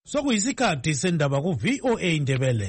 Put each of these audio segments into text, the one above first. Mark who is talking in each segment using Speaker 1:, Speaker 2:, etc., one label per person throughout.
Speaker 1: Sokuyisikhathi sendaba ku VOA Indebele.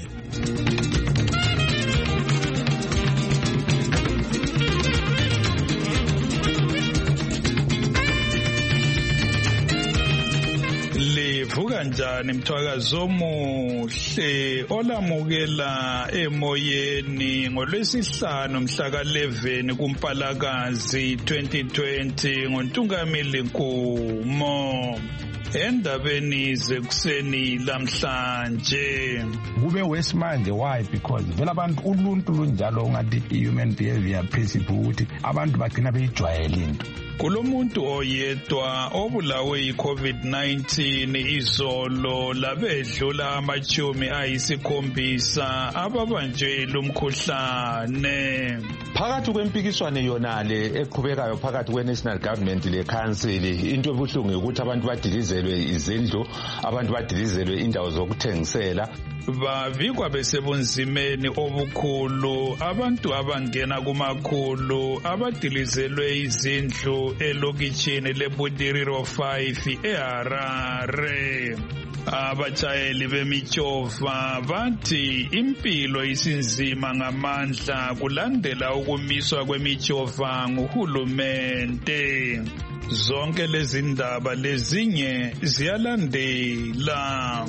Speaker 2: Livuka njani mthwakazi omuhle olamukela emoyeni ngolwesihlanu mhla ka-11 kuMpalakazi 2020 ngoNtungamili Nkumo. Endabeni zekuseni lamhlanje
Speaker 3: kube wesimanje. Why? Because vele abantu uluntu lunjalo ungathi human behavior principle ukuthi abantu bagcina beyijwayele into.
Speaker 2: Kulomuntu oyedwa obulawe yi-COVID-19 izolo labedlula amachumi ayisikhombisa ababanjwe lumkhuhlane.
Speaker 4: Phakathi kwempikiswano yonale eqhubekayo phakathi kwe-national government le-council, into ebuhlungu ukuthi abantu badilizelwe izindlu, abantu badilizelwe indawo zokuthengisela.
Speaker 2: Bavikwa besebunzimeni obukhulu abantu abangena kumakhulu abadilizelwe izindlu elokitshini leBudiriro 5 eHarare. Abatshayeli bemitshova bathi impilo isinzima ngamandla kulandela ukumiswa kwemitshova nguhulumende. Zonke lezi ndaba lezinye ziyalandela.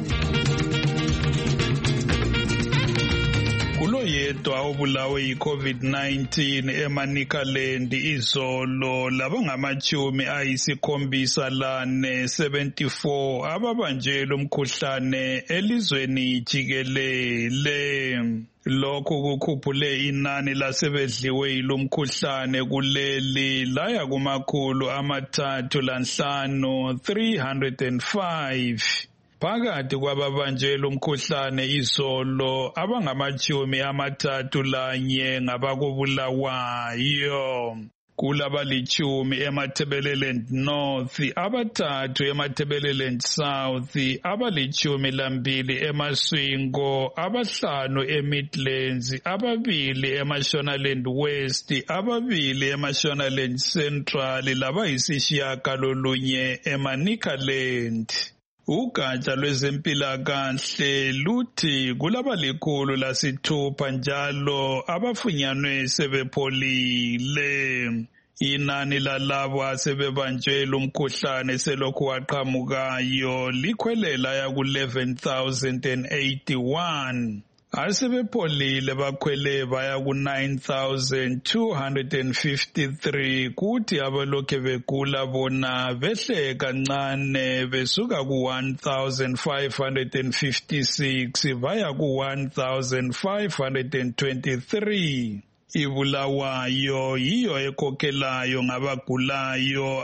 Speaker 2: Kulo yedwa obulawe yi-COVID-19 eManicaland izolo labangamachumi ayisikhombisa lane 74 ababanjwe lumkhuhlane elizweni jikelele. Lokhu kukhuphule inani lasebedliwe yilomkhuhlane kuleli laya kumakhulu amathathu lanhlanu 305. Phakathi kwababanjwe lumkhuhlane izolo abangamachumi amathathu lanye ngabakubulawayo. Kulabalichumi eMatabeleland North, abathathu eMatabeleland South, abalichumi lambili eMaswingo, abahlanu eMidlands, ababili eMashonaland West, ababili eMashonaland Central, labayisishiyagalolunye eManicaland. Ugatsha lwezempilakahle luthi kulabalikhulu lasithupha njalo abafunyanwe sebepholile. Inani lalabo asebebanjwe lumkhuhlane selokhu waqhamukayo likhwelela yaku-11,081. Asebepholile bakhwele baya ku-9,253 kuthi abalokhe begula bona behle kancane besuka ku-1,556 baya ku-1,523. Ibulawayo yiyo ekhokhelayo ngabagulayo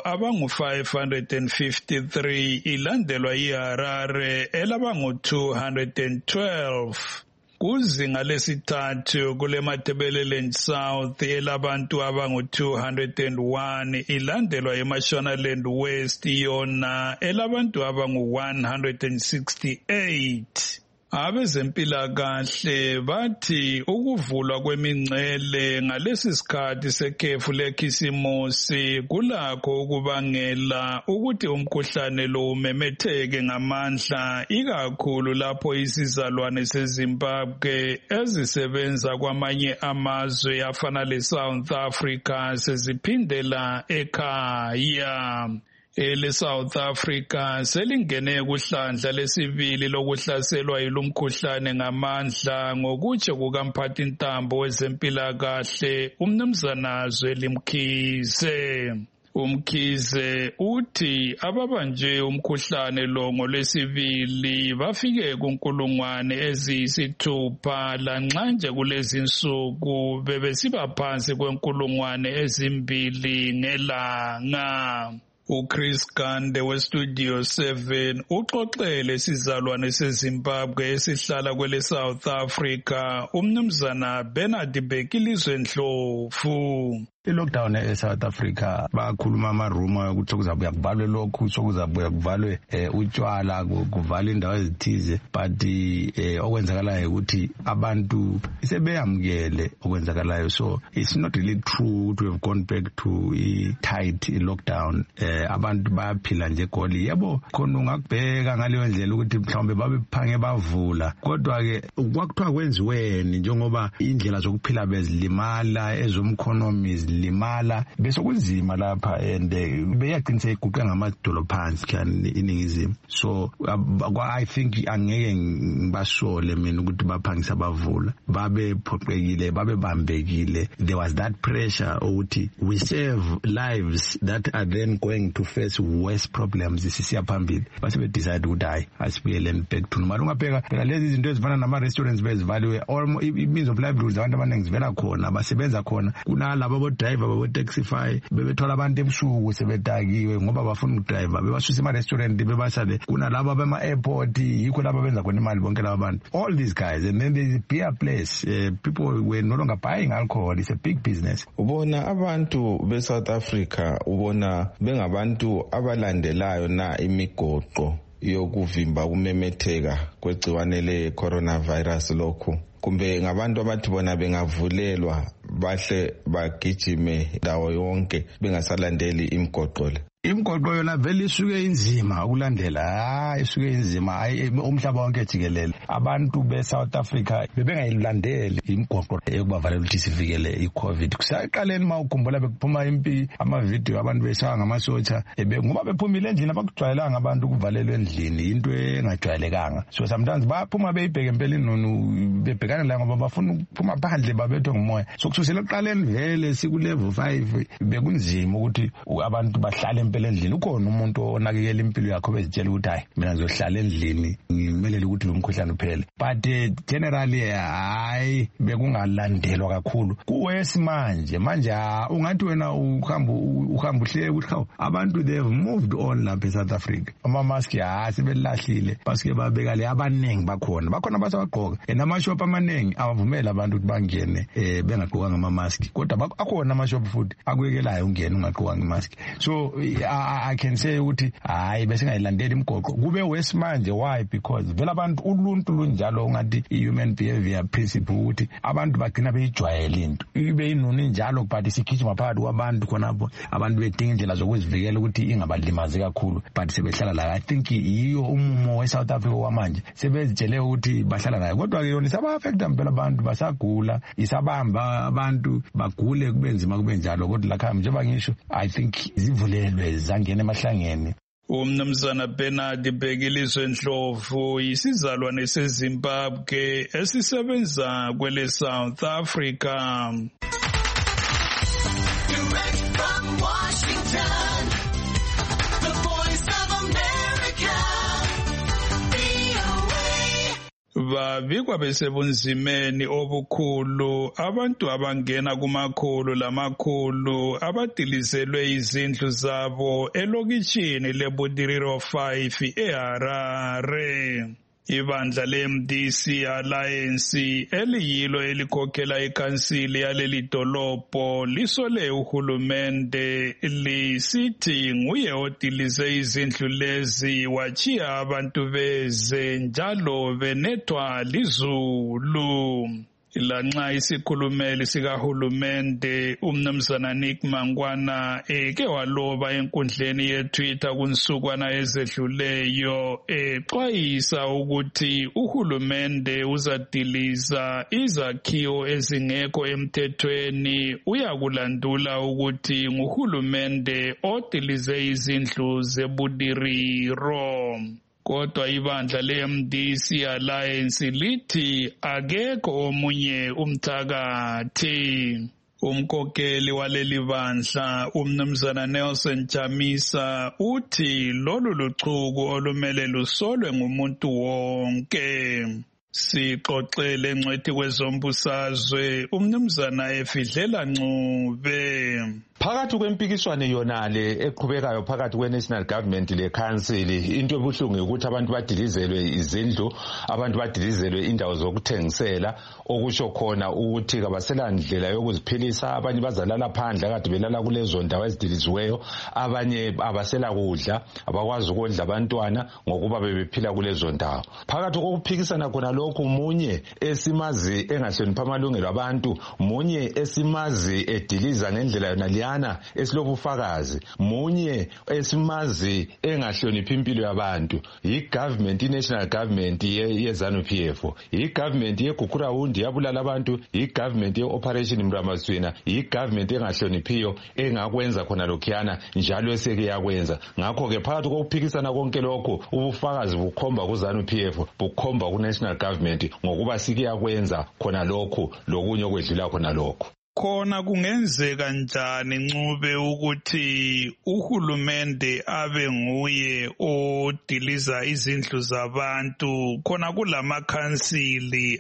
Speaker 2: abangu-553 ilandelwa yiHarare elabangu-212. Kuzinga lesithathu kule Matabeleland South elabantu abangu-201 ilandelwa eMashonaland West yona elabantu abangu-168. Abezempilakahle bathi ukuvulwa kwemingcele ngalesi sikhathi sekhefu lekhisimusi kulakho ukubangela ukuthi umkhuhlane lo umemetheke ngamandla ikakhulu lapho isizalwane seZimbabwe ezisebenza kwamanye amazwe afana leSouth Africa seziphindela ekhaya. EleSouth Africa selingene kuhlandla lesibili lokuhlaselwa yilomkhuhlane ngamandla ngokutsho kukamphathintambo wezempilakahle uMnumzana Zweli Mkhize. Umkhize uthi ababanjwe umkhuhlane lo ngolwesibili bafike kunkulungwane eziyisithupha lanxanje kulezi nsuku bebesiba phansi kwenkulungwane ezimbili ngelanga. uChris Gande weStudio 7 uxoxele isizalwane seZimbabwe esihlala kwele South Africa uMnumzana Bernard Bekilizwe Ndlovu.
Speaker 3: I-lockdown eSouth Africa bakhuluma ama-rumor ukuthi sokuzabuya kuvalwe lokhu, sokuzabuya kuvalwe utshwala, kuvalwe indawo ezithize, but okwenzakalayo ukuthi abantu sebeyamukele okwenzakalayo. So it's not really true to have gone back to i-tight lockdown. Abantu bayaphila nje goli. Yebo khona ungakubheka ngaleyo ndlela ukuthi mhlawumbe babephange bavula, kodwa-ke kwakuthiwa kwenziweni njengoba indlela zokuphila bezilimala, ezomkhonomi limala, bese kunzima lapha and beyaqinisa iguqe ngamadolo phansi kan iningizimu. So I think angeke ngibasole mina ukuthi baphangisa bavula, babephoqekile, babebambekile. There was that pressure ukuthi we save lives that are then going to face worse problems sisiya phambili. Base be decide ukuthi hayi asibuyele back to normal. Ungabheka lezi zinto ezifana nama restaurants bezivaliwe, or means of livelihoods abantu abaningi zivela khona, basebenza khona. Kunalabo driver babo taxify bebethola abantu ebusuku sebedakiwe ngoba bafuna ukudriver, bebasusa ema-restaurant bebasale. Kunalabo bema airport, yikho labo benza khona imali bonke labo bantu. All these guys, and then there's a beer place. People were no longer buying alcohol. It's a big business.
Speaker 5: Ubona abantu be-South Africa, ubona bengabantu abalandelayo na imigoqo yokuvimba kumemetheka kwegciwane le-coronavirus lokhu, kumbe ngabantu abathi bona bengavulelwa bahle bagijime ndawo yonke bengasalandeli imigoqo le?
Speaker 3: Imigoqo yona vele isuke inzima ukulandela, isuke inzima umhlaba wonke jikelele. Abantu be-South Africa bebengayilandeli imigoqo yokubavala ukuthi sivikele i-COVID. Kusaqaleni mawukhumbula bekuphuma ama-video abantu beshaya ngamasotsha, ngoba bephumile endlini abakujwayelanga abantu ukuvalelwa endlini, into engajwayelekanga. So sometimes baphuma beyibheke empeleni nonu bebhekana la ngoba bafuna ukuphuma phandle babethwe ngumoya. So kususela ekuqaleni vele siku-level 5 bekunzima ukuthi abantu bahlale endlini. Ukhona umuntu onakekela impilo yakho bezitshela ukuthi hayi mina ngizohlala endlini ngimelele ukuthi lo mkhuhlane uphele. But generally hayi bekungalandelwa kakhulu. Kuwesi manje ungathi wena uhamba uhleke ukuthi abantu they have moved on lapha eSouth Africa. Ama-mask sebelahlile basike babeka le abaningi bakhona basawagqoka, and amashop amaningi awavumela abantu ukuthi bangene bengagqokanga ama-mask, kodwa akhona amashop futhi akuyekelayo ungene ungagqokanga i-mask. So I can say ukuthi hayi bese ngayilandela imigoqo kube worse manje. Why? Because vela abantu uluntu lunjalo ngathi i-human behavior principle ukuthi abantu bagcina beyijwayela into ibe inuni njalo, but sigijima phakathi kwabantu khonapho abantu bedinga indlela zokuzivikela ukuthi ingabalimazi kakhulu, but sebehlala la. I think yiyo umumo we-South Africa wamanje, sebezitshele ukuthi bahlala nayo, kodwa-ke yona isaba-affecta mpela abantu basagula, isabamba abantu bagule kube nzima kube njalo. Kodwa lakhaya njengoba ngisho I think zivulelwe zangena emahlangeni.
Speaker 2: Umnumzana Bernard Bhekilizwe Ndlovu yisizalwane seZimbabwe esisebenza kwele South Africa. Direct from Washington, the Voice of America, babikwa besebunzimeni obukhulu abantu abangena kumakhulu lamakhulu abadilizelwe izindlu zabo elokitshini leBudiriro 5 eHarare. Ibandla le-MDC Alliance eliyilo elikhokhela ikhansili yaleli dolobho lisole uhulumende lisithi nguye odilize izindlu lezi wachiya abantu beze njalo benethwa lizulu. Lanxa isikhulumeli sikahulumende umnumzana Nick Mangwana eke waloba enkundleni yeTwitter kunsukwana ezedluleyo exwayisa ukuthi uhulumende uzadiliza izakhiwo ezingekho emthethweni, uyakulandula ukuthi nguhulumende odilize izindlu zeBudiriro. Kodwa ibandla le-MDC Alliance lithi akekho omunye umthakathi. Umkhokheli waleli bandla umnumzana Nelson Chamisa uthi lolu luchuku olumele lusolwe ngumuntu wonke. Sixoxele ngcwethi kwezombusazwe umnumzana Efidlela Ncube.
Speaker 4: Phakathi kwempikiswano yonale eqhubekayo phakathi kwe-national government le-council, into ebuhlungu ukuthi abantu badilizelwe izindlu, abantu badilizelwe indawo zokuthengisela, okusho khona ukuthi kabasela ndlela yokuziphilisa. Abanye bazalala phandle kade belala kulezo ndawo ezidiliziweyo, abanye abasela kudla, abakwazi ukudla abantwana ngokuba bebephila kulezo ndawo. Phakathi kokuphikisana khona lokhu, munye esimazi engahlonipha amalungelo abantu, munye esimazi ediliza ngendlela yonaliyana esilobufakazi, munye esimazi engahloniphi impilo yabantu, yi-government, i-national government ye-ZANU-PF, yi-government ye-Gukurahundi yabulala abantu, yi-government ye-Operation Mramaswina, yi-government engahloniphiyo engakwenza khona lokhuyana njalo eseke yakwenza. Ngakho-ke phakathi kokuphikisana konke lokho, ubufakazi bukhomba ku-ZANU-PF, bukhomba ku-national government ngokuba sike yakwenza khona lokho lokunye okwedlula khona lokho.
Speaker 2: Khona kungenzeka njani Ncube ukuthi uhulumende abe nguye odiliza izindlu zabantu khona kulamakhansili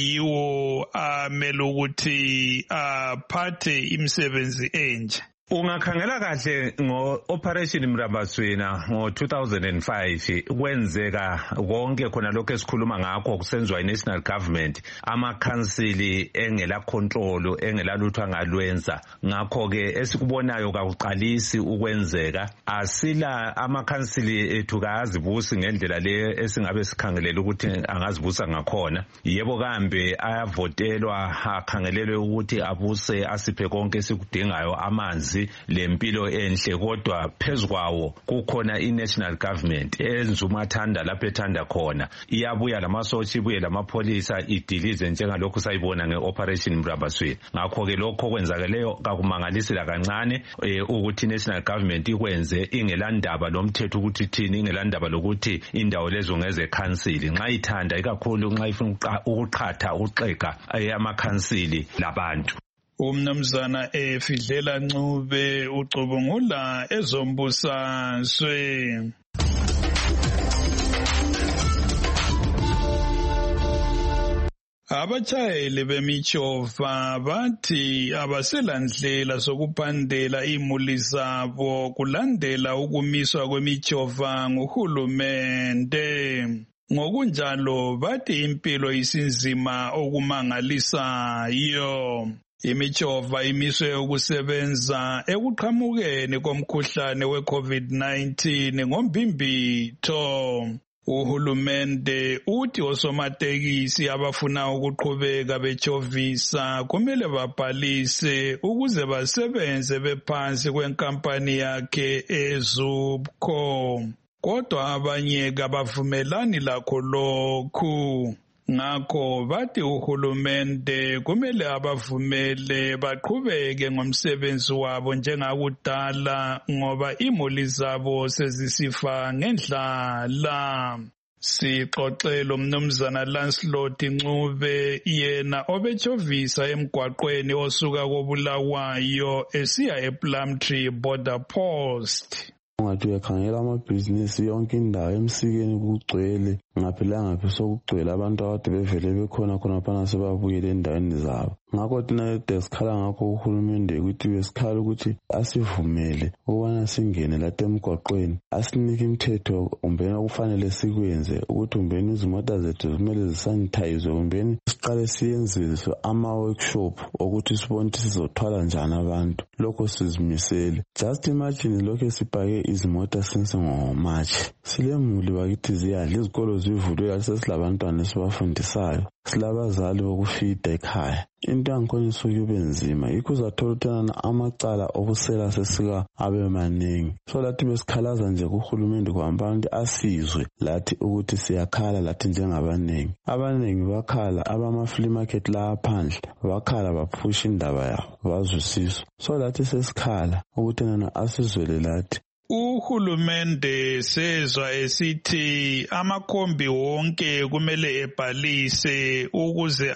Speaker 2: ayiwo amele ukuthi aphathe imisebenzi enje?
Speaker 4: Ungakhangela kahle ngo-Operation Mramaswina ngo-2005 kwenzeka konke khona lokho esikhuluma ngakho kusenziwa i-national government, amakhansili engela control, engela lutho angalwenza. Ngakho-ke esikubonayo kakuqalisi ukwenzeka, asila amakhansili ethu kayazibusi ngendlela le esingabe sikhangelele ukuthi angazibusa ngakhona. Yebo kambe ayavotelwa, akhangelelwe ukuthi abuse asiphe konke esikudingayo, amanzi, lempilo enhle, kodwa phezukwawo kukhona i-national government enza umathanda lapho ethanda khona. Iyabuya lamasotsha, ibuye lamapholisa, idilize njengalokhu sayibona nge-Operation Mramaswina. Ngakho-ke lokho kwenzakeleyo kakumangalisela kancane ukuthi i-national government ikwenze ingelandaba lomthetho ukuthi thini, ingelandaba lokuthi indawo lezo ngeze council. Nxa ithanda ikakhulu nxa ifuna ukuqhatha ukuxega amakhansili labantu.
Speaker 2: Umnumzana Fidlela Ncube ucubungula ezombusazwe. Abatshayeli bemijova bathi abaselandlela sokuphandela imuli zabo kulandela ukumiswa kwemijova nguhulumende. Ngokunjalo bathi impilo isinzima okumangalisayo. Imijova imiswe ukusebenza ekuqhamukeni komkhuhlane we-COVID-19 ngoMbimbitho. Uhulumende uthi osomatekisi abafuna ukuqhubeka bejovisa kumele babhalise ukuze basebenze bephansi kwenkampani yakhe eZUBCO. Kodwa abanye kabavumelani lakho lokhu. Ngakho bathi uhulumende kumele abavumele baqhubeke ngomsebenzi wabo njengakudala ngoba imuli zabo sezisifa ngendlala. Sixoxela umnumzana Lancelot Ncube yena obejovisa emgwaqweni osuka koBulawayo esiya ePlumtree border post.
Speaker 6: Ungathi uyakhangela amabhizinisi yonke indawo emsikeni kugcwele, ngaphi sokugcwele abantu abade bevele bekhona khonapha sebabuyele endaweni zabo. Ngakho thina desikhala ngakho uhulumende ukuthi besikhala ukuthi asivumele ukubana singene lapha emgwaqweni, asinike imithetho kumbeni okufanele sikwenze, ukuthi kumbeni izimota zethu kumele zisanitayizwe, kumbeni siqale siyenziswe ama-workshop ukuthi sibone ukuthi sizothwala njani abantu. Lokho sizimisele. Just imagine lokho sipake izimota since ngoMarch. Silemuli bakithi ziyadla, izikolo zivuliwe, sesilabantwana esibafundisayo, silabazali bokufida ekhaya. Into yangikhona isuke ibe nzima, yikho uzathola ukuthi amacala obusela sesika abe maningi. So lathi besikhalaza nje kuhulumende kwamba ukuthi asizwe lathi ukuthi siyakhala lathi njengabanengi. Abanengi bakhala, abama-flea market la phandle bakhala baphusha indaba yabo bazwisisa. So lathi sesikhala ukuthi asizwele lathi.
Speaker 2: Uhulumende sezwa esithi amakhombi wonke kumele ebhalise ukuze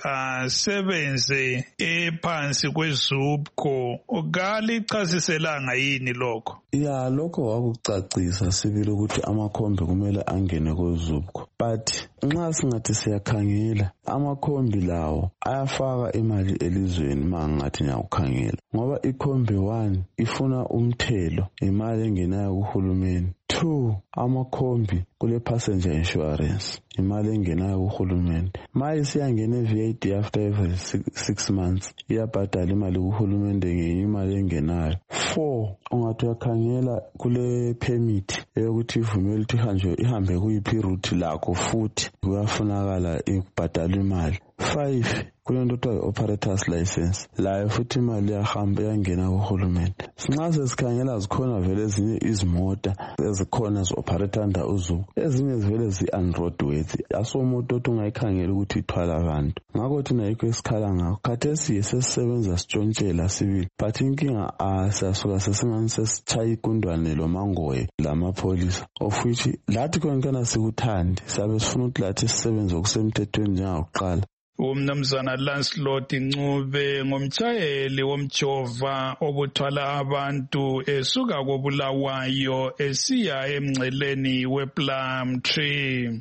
Speaker 2: asebenze ephansi kweZUBCO. Kalichasiselanga yini lokho?
Speaker 6: Lokho wakucacisa sibili ukuthi amakhombi kumele angene kweZUBCO. But nxa singathi siyakhangela amakhombi lawo ayafaka imali elizweni mangathi ngiyakukhangela, ngoba ikhombi 1 ifuna umthelo, imali engenayo kuhulumeni. 2, amakhombi kule passenger insurance, imali engenayo kuhulumeni. Mali siyangena VAT after every 6 months, iyabhadala imali kuhulumeni ngenye imali engenayo. 4, ungathi uyakhangela kule permit eyokuthi ivumele ukuthi ihambe kuyiphi route lakho futhi kuyafunakala ikubhadala imali. 5, kulento kuthiwa operator's license, layo futhi imali iyahamba iyangena kuhulumeni. Sinxa sesikhangela zikhona vele ezinye izimota ezikhona zi-operate under uzuku, ezinye zivele zi-unroadworthy, asomoto othi ungayikhangela ukuthi ithwala abantu. Ngakho thina yikho esikhala ngakho. Khathesi sesisebenza sitshontshela sibili, but inkinga siyasuka sesingani sesitshaya igundwane lomangoye lamapholisa, of which lathi khona sikuthandi, siyabe sifuna ukuthi lathi sisebenze okusemthethweni njengakuqala.
Speaker 2: Umnumzana Lancelot Ncube ngomtshayeli womjova obuthwala abantu esuka koBulawayo esiya emngceleni wePlumtree.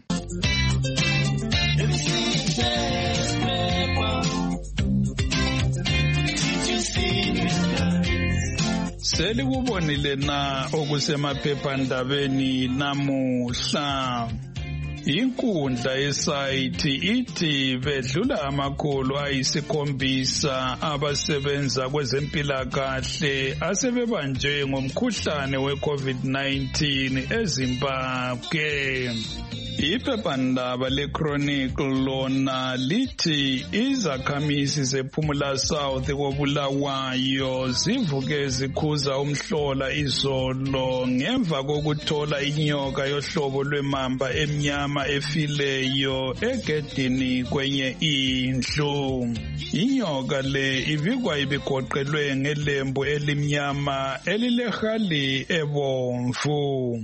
Speaker 2: Selikubonile na okusemaphephandabeni namuhla? Inkundla yesayithi ithi bedlula amakhulu ayisikhombisa abasebenza kwezempilakahle asebebanjwe ngomkhuhlane we-COVID-19 eZimbabwe. Iphephandaba leChronicle lona lithi izakhamisi zePhumula South koBulawayo zivuke zikhuza umhlola izolo ngemva kokuthola inyoka yohlobo lwemamba emnyama efileyo egedini kwenye indlu. Inyoka le ibikwa ibigoqelwe ngelembu elimnyama elilehali ebomvu.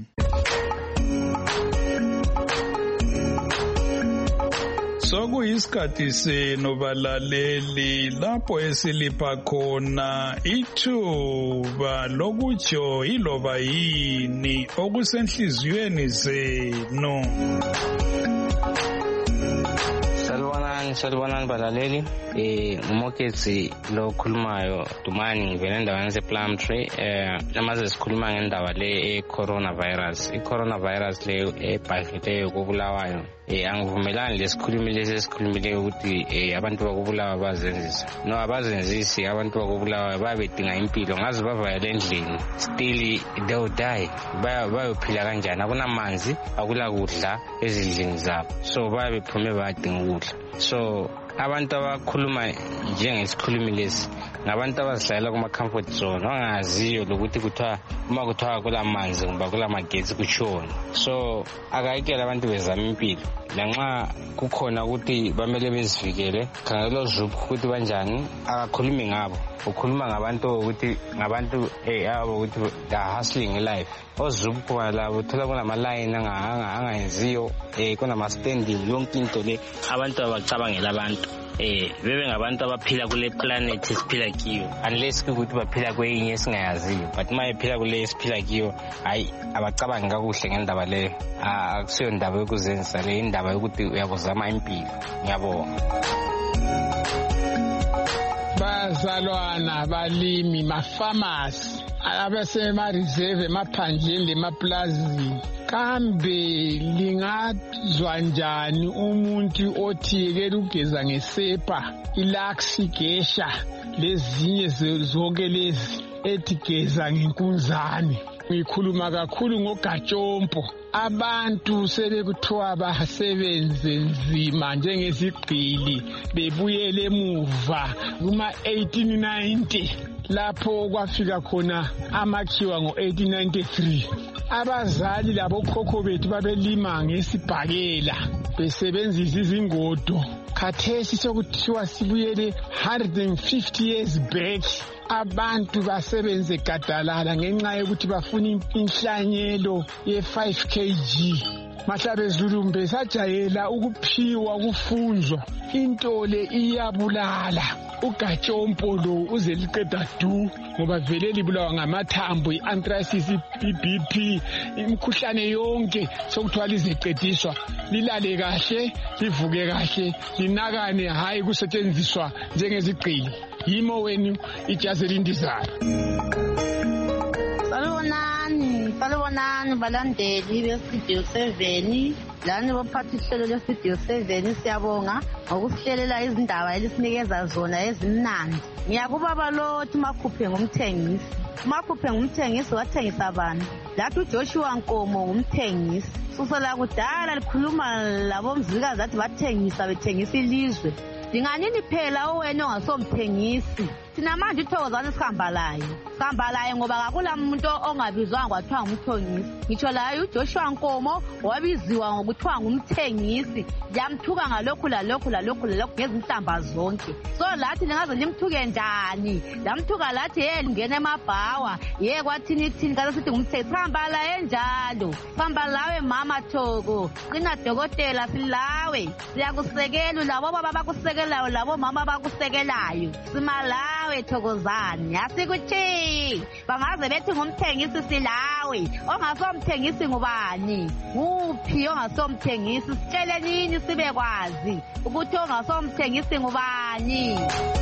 Speaker 2: Sokuyisikhathi senu balaleli lapho esilipha khona ithuba lokutsho iloba yini okusenhliziyweni zenu.
Speaker 7: Salibonani balaleli, umoketsi lo khulumayo Dumani ngivela endaweni yasePlumtree. Namaze sikhuluma ngendaba le coronavirus. I-coronavirus le ebhahileyo koBulawayo. Angivumelani lesikhulumileyo ukuthi abantu bakubulawa bazenzisa. No, abazenzisi abantu bakubulawa babedinga impilo ngaze bavayele endlini. Still they will die. Bayophila kanjani? Akunamanzi, akulakudla ezindlini zabo. So babephume badinga ukudla. So abantu abakhuluma njengesikhulumi lesi ngabantu abazihlalela kuma-comfort zone, bangaziyo lokuthi uma kuthiwa kulamanzi ngoba kulamagetsi kutshona. So akayekela abantu bezama impilo, lanxa kukhona ukuthi bamele bezivikele. Khangela uZuphu ukuthi banjani, akakhulumi ngabo, ukhuluma ngabantu ukuthi abo ukuthi they are hustling life. OZuphu labo uthola kunamalayini angayenziyo, kunama-standing, yonke into le abantu abacabangela abantu. Bebe ngabantu abaphila kule planet esiphila kiyo, unless ukuthi baphila kwenye esingayaziyo, but uma ephila kule esiphila kiyo hayi abacabangi kakuhle ngendaba leyo. Akusiyo ndaba yokuzenzisa le, indaba yokuthi uyabuzama impilo. Ngiyabonga.
Speaker 8: Bazalwana, balimi, mafamasi abasema-reserve emaphandleni lemaplazini, kambe lingazwa njani umuntu othi yekela ugeza ngesepa, ilaksi, gesha lezinye zonke lezi ethi geza ngenkunzane? Ngikhuluma kakhulu ngoGatshompo. Abantu sebekuthiwa basebenze nzima njengezigqili bebuyele emuva kuma-1890 lapho kwafika khona amakhiwa ngo-1893. Abazali labokhokho bethu babelima ngesibhakela besebenzisa izingodo. Khathesi sokuthiwa sibuyele 150 years back. Abantu basebenze gadalala ngenxa yokuthi bafuna inhlanyelo ye-5 kg. Mahlabezulu besajayela ukuphiwa kufunzwa. Into le iyabulala. ugatshompo lo uze liqeda du ngoba vele libulawa ngamathambo i-anthracis, i-BP, imikhuhlane yonke sokuthiwa lizeqediswa. Lilale kahle, livuke kahle, linakane hayi kusetshenziswa njengezigqili. Yimo wenu ijazi elindizayo.
Speaker 9: Salibonani balandeli beStudio 7 lani bophatha ihlelo leStudio 7 siyabonga ngokusihlelela izindaba elisinikeza zona ezimnandi. Ngiyakubaba lothi makhuphe ngumthengisi. Makhuphe ngumthengisi wathengisa abantu. Lathi uJoshua Nkomo ngumthengisi. Susela kudala likhuluma labomzikazi athi bethengisa ilizwe. Dinganini phela owena ongasomthengisi. Thina manje ithokozana sihamba laye ngoba akula umuntu ongabizwanga kwathiwa ngumthengisi. Ngitsho laye uJoshua Nkomo wabiziwa ngokuthiwa ngumthengisi. Yamthuka ngalokhu ngezinhlamba zonke. So lathi lingaze limthuke njani? Lamthuka lathi ngene emabhawa. Kwathini kaze sithi ngumthengisi. Sihamba laye njalo. Sihamba lawe mama Thoko. Qina dokotela silawe. Siyakusekela labo baba bakusekelayo labo mama bakusekelayo. Simalawe Thokozani asikuthi bangaze bethi ngumthengisi silawe. Ongasomthengisi ngubani? Uphi ongasomthengisi? Sitshele nini sibe kwazi ukuthi ongasomthengisi ngubani?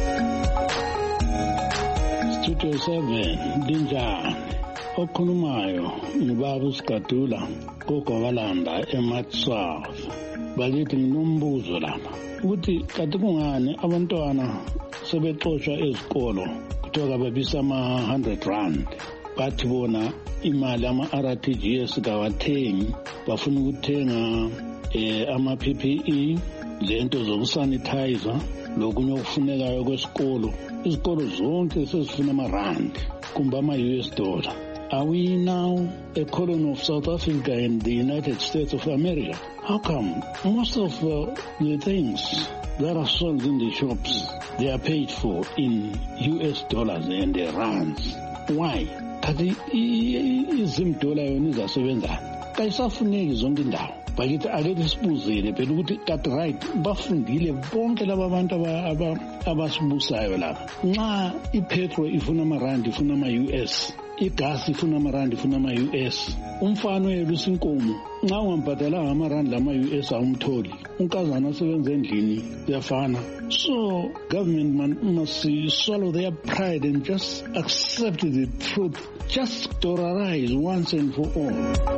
Speaker 10: Studio 7 linjani? Okhulumayo ngibaba uSigadula koGobalanda eMatswazi. Bakithi nginombuzo lapha ukuthi kade kungani abantwana sebexoshwa ezikolo kuthiwa babisa ama-R100 bathi bona imali ama-RTGS kawathengi bafuna ukuthenga ama-PPE lento zokusanitizer lokunye okufunekayo kwesikolo. Izikolo zonke sezifuna ama-rand kumbe ama-US dollar. Are we now a colony of South Africa and the United States of America? How come most of the things that are sold in the shops, they are paid for in US dollars and rands? Why? Kati izimdola yona izasebenza. Kayisafuneki zonke indawo. Bakithi ake sibuzele phela ukuthi kat right bafundile bonke laba bantu abasibusayo lapha. Nxa ipetrol ifuna ama-rand ifuna ama-US, igas ifuna ama-rand ifuna ama-US, umfana welusa inkomo nxa ungambhadalanga ama-rand lama-US awumtholi. Unkazana osebenza endlini kuyafana. So government must swallow their pride and just accept the truth. Just dollarize once and for all.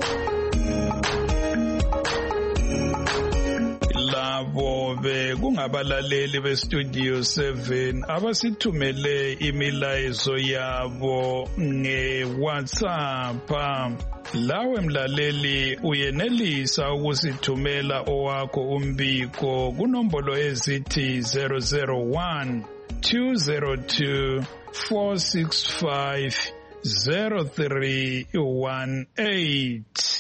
Speaker 2: Labo kungabalaleli beStudio 7 abasithumele imilayezo yabo ngeWhatsApp. Lawe mlaleli uyenelisa ukusithumela owakho umbiko kunombolo ezithi 001 202 465 0318.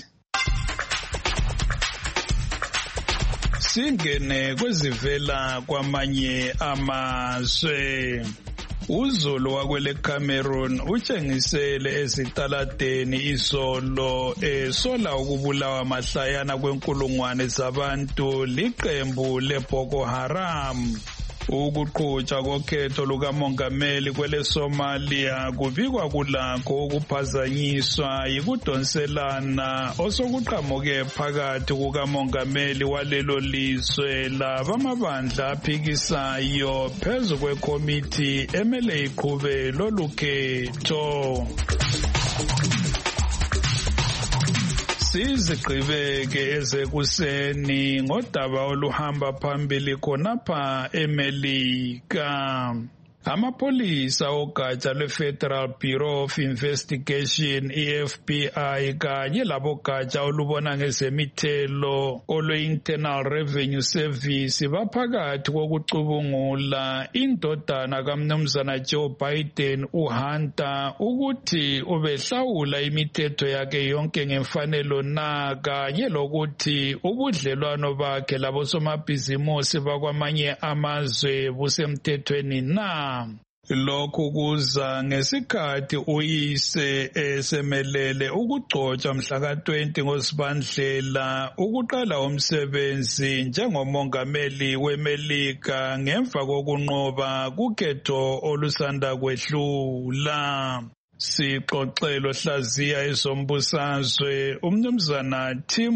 Speaker 2: Singene kwezivela kwamanye amazwe. Uzulu wakwele Cameroon utshengisele ezitaladeni izolo esola ukubulawa mahlayana kwenkulungwane zabantu liqembu leBoko Haram. Ukuqhutshwa kokhetho lukamongameli kwele Somalia kubikwa kulakho ukuphazanyiswa yikudonselana osokuqhamuke phakathi kukamongameli walelo lizwe labamabandla aphikisayo phezu kwekomiti emele iqhube lolu khetho. Sizigqibeke ezekuseni ngodaba oluhamba phambili khonapha eMelika. Amapolisa ogatsha lweFederal Bureau of Investigation FBI kanye labogatsha olubona ngezemithelo olwe-Internal Revenue Service baphakathi kokucubungula indodana kaMnumzana Joe Biden uHunter ukuthi ubehlawula imithetho yakhe yonke ngemfanelo na kanye lokuthi ubudlelwano bakhe labosomabhizimusi bakwamanye amazwe busemthethweni na. Lokhu kuza ngesikhathi uyise esemelele ukugcotshwa mhla ka-20 ngoSibandlela ukuqala umsebenzi njengomongameli weMelika ngemva kokunqoba kukhetho olusanda kwedlula. Sixoxelo hlaziya ezombusazwe umnumzana Tim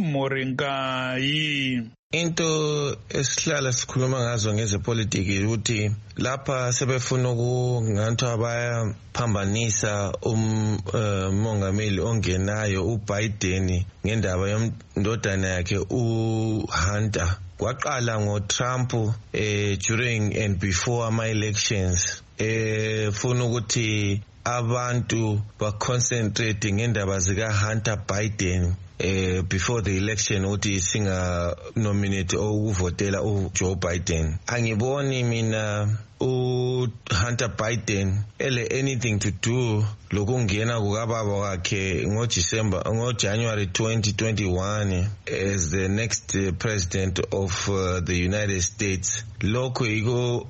Speaker 2: Moringai.
Speaker 11: Into esihlala sikhuluma ngazo ngezepolitiki ukuthi lapha sebefuna ukungathi bayaphambanisa umongameli ongenayo uBiden ngendaba yomndodana yakhe uHunter. Kwaqala ngoTrump during and before ama-elections funa ukuthi abantu ba-concentrate ngendaba zika-Hunter Biden before the election ukuthi singa nominate ukuvotela uJoe Biden. Angiboni mina uHunter Biden anything to do lokungena kukababa wakhe ngoJanuary 2021 as the next president of the United States. Lokho yiko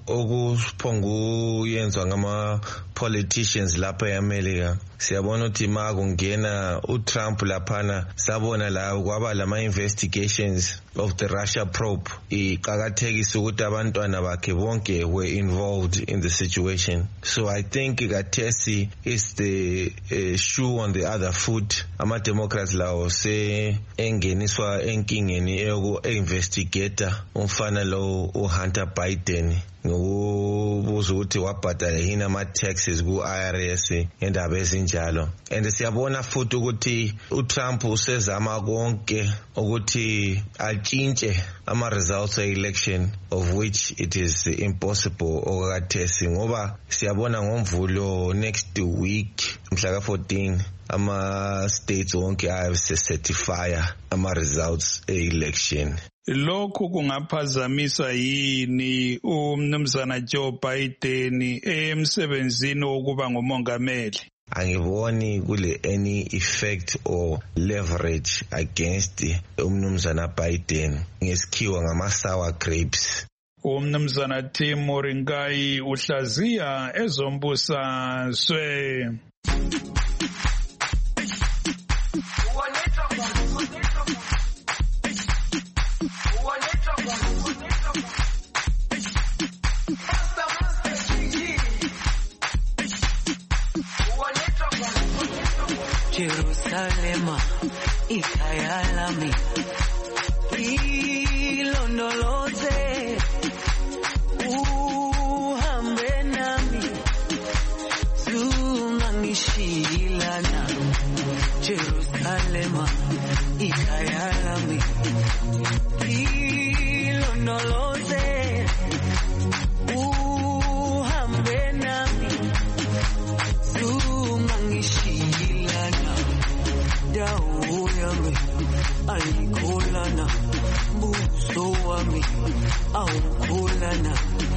Speaker 11: okuphonguyenzwa ngama-politicians lapha eAmerica. Siyabona ukuthi ma kungena uTrump laphana sabona la kwaba lama-investigations of the Russia probe iqakathekisa ukuthi abantwana bakhe bonke were involved in the situation. So I think Gatesi is the shoe on the other foot. Ama-Democrats lawo engeniswa enkingeni eyoku-investigator umfana lo uHunter Biden ngokubuza ukuthi wabhadala yini ama-taxes ku-IRS ngendaba ezinjalo. And siyabona futhi ukuthi uTrump usezama konke ukuthi atshintshe ama-results e-election of which it is impossible okakathesi ngoba siyabona ngoMvulo next week mhla ka-14 ama-states wonke ayasecertifya ama-results e-election.
Speaker 2: Lokhu kungaphazamisa yini umnumzana Joe Biden emsebenzini wokuba ngumongameli?
Speaker 11: Angiboni kule any effect or leverage against umnumzana Biden ngesikhiwa ngama-sour grapes.
Speaker 2: Umnumzana Tim Moringai uhlaziya ezombusazwe.
Speaker 12: Jerusalema ikhaya lami ilondoloze uhambe nami zungangishilana Jerusalema ikhaya lami ilondoloze uhambe nami zungangishilana dawo yami ayikholana buso wami awukholana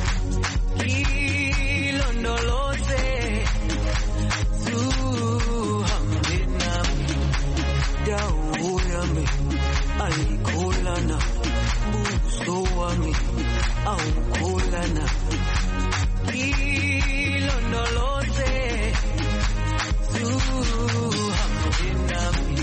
Speaker 12: ilondoloze zuhambe nami dawo yami ayikholana buso wami awukholana ilondoloze zuhambe nami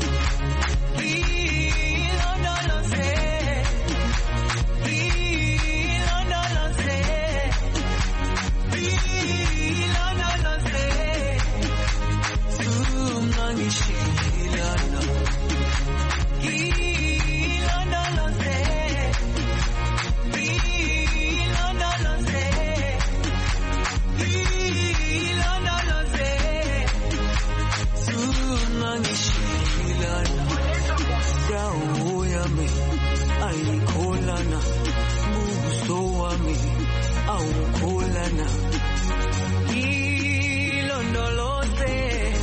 Speaker 12: ayikholana buso wami awukholana ilondoloze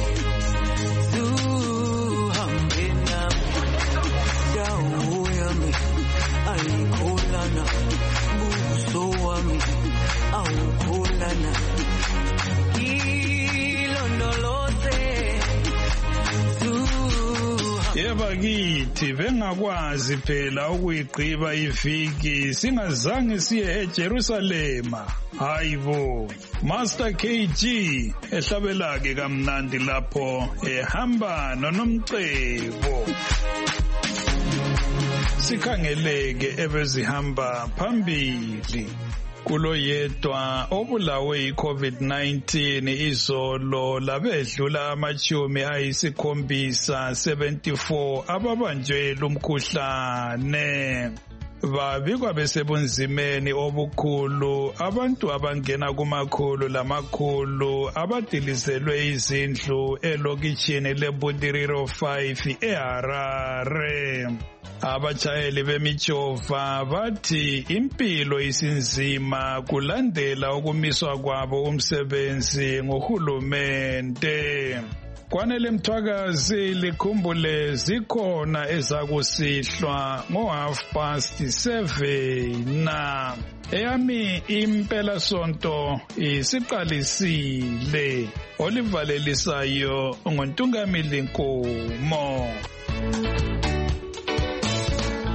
Speaker 12: zuhambe nami dawo yami ayikholana buso wami awukholana ilondoloze
Speaker 2: Yeba kithi bathi bengakwazi phela ukuyigqiba iviki singazange siye eJerusalema. Hayibo, Master KG ehlabela-ke kamnandi lapho ehamba noNomcebo. Sikhangeleke ebezihamba phambili. Kulo yedwa obulawe yi-COVID-19 izolo labedlula amachumi ayisikhombisa 74 ababanjwe lumkhuhlane. Babikwa besebunzimeni obukhulu abantu abangena kumakhulu lamakhulu abadilizelwe izindlu elokitshini leBudiriro 5 eHarare. Abachayeli bemijova bathi impilo isinzima kulandela ukumiswa kwabo umsebenzi ngohulumende. Kwanele Mthwakazi likhumbule zikhona ezakusihlwa ngo7:30. Eyami impela sonto isiqalisile. Olivalelisayo ngontungamili Nkomo.